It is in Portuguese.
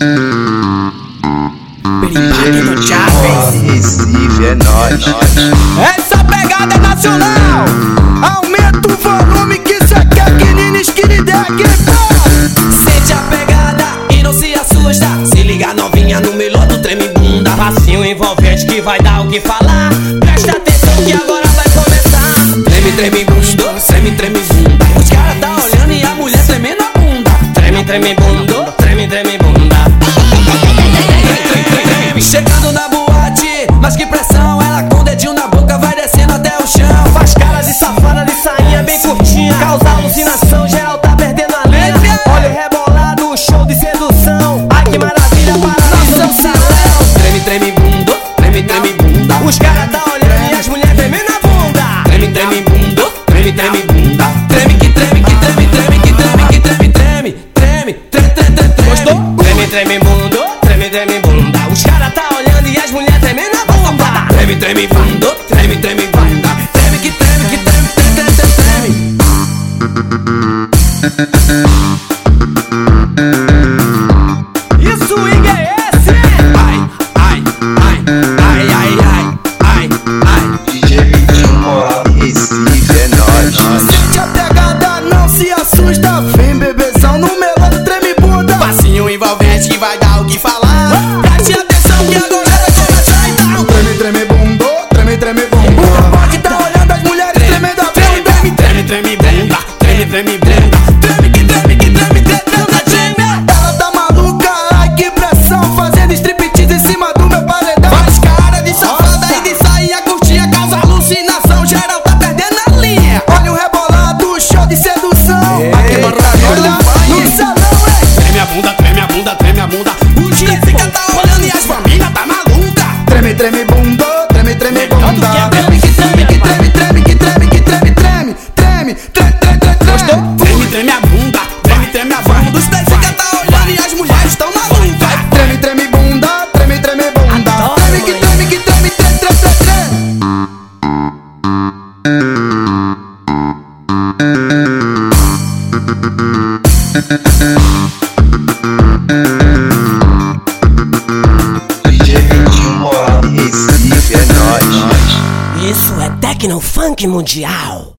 Perimpade no Chaves. Recife é nóis. Essa pegada é nacional. Aumenta o volume que cê quer que nini skinny deck. Sente a pegada e não se assusta. Se liga novinha no melhor do treme bunda. Passinho envolvente que vai dar o que falar. Presta atenção que agora vai começar. Treme, treme bundo, treme, treme bunda. Os caras tá olhando e a mulher tremendo a bunda. Treme, treme bundo, treme, treme bunda. Chegando na boate, mas que pressão. Ela com o dedinho na boca vai descendo até o chão. Faz cara de safada de sainha bem curtinha. Causa alucinação, geral tá perdendo a linha. Olha o rebolado, show de sedução. Ai que maravilha, paralisa o salão. Treme, treme bundo, treme, treme bunda. Os caras tá olhando e as mulheres tremendo a bunda. Treme, treme bundo, treme, treme bunda. Treme que treme, que treme, treme, que treme, que treme, treme. Treme, treme, treme, treme. Gostou? Treme, treme bundo, treme, treme bunda. Os caras tá olhando e as mulheres tremendo a bunda. Treme, treme bundo, treme, treme bunda. Treme que treme, que treme, treme, treme, treme. E o swing é esse? Ai, ai, ai, ai, ai, ai, ai, ai. DJ Vitinho Moral, Recife é nóis. Sente a pegada, não se assusta. Vem bebezão no melão do treme bunda. Passinho envolvente que vai dar o que falar. Preste atenção que agora vai começar então. Treme, treme bundo, treme, treme bunda. O rapaz tá olhando as mulheres tremendo a bunda. Treme, treme bunda, treme, treme bunda. Treme que treme, que treme, treme, treme. Ela tá maluca, ai que pressão. Fazendo striptease em cima do meu paredão. Faz cara de safada e de sair a curtir. Causa alucinação, geral tá perdendo a linha. Olha o rebolado, show de sedução. Aqui no salão, Treme a bunda, treme a bunda, treme a bunda. Os fica tá olhando e as famílias tá maluca. treme, treme bundo, treme, treme bunda. Treme que treme, que treme, treme, que treme, que treme, treme, treme, treme, treme, treme. treme, treme a bunda, treme, treme a bunda. Os fica tá olhando e as mulheres tão malucas. Treme, treme bunda, treme, treme bunda. Treme, que treme, que treme, treme, treme, treme. DJ Vitinho Moral, Recife é nóis. Isso é Tecno Funk Mundial.